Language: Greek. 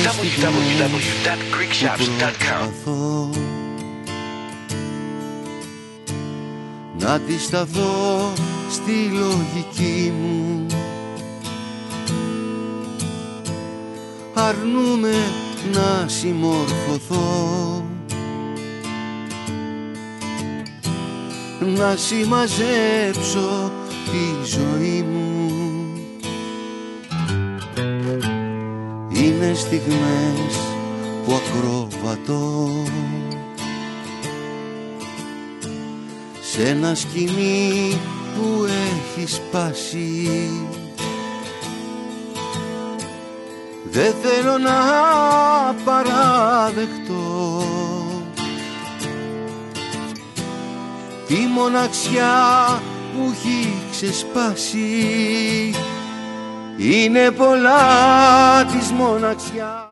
www.greekshops.com. Να αντισταθώ στη λογική μου, αρνούμε να συμμορφωθώ, να συμμαζέψω τη ζωή μου. Είναι στιγμές που ακροβατώ σε ένα σκηνή που έχει σπάσει. Δεν θέλω να παραδεχτώ τη μοναξιά που έχει ξεσπάσει. Είναι πολλά της μοναξιά.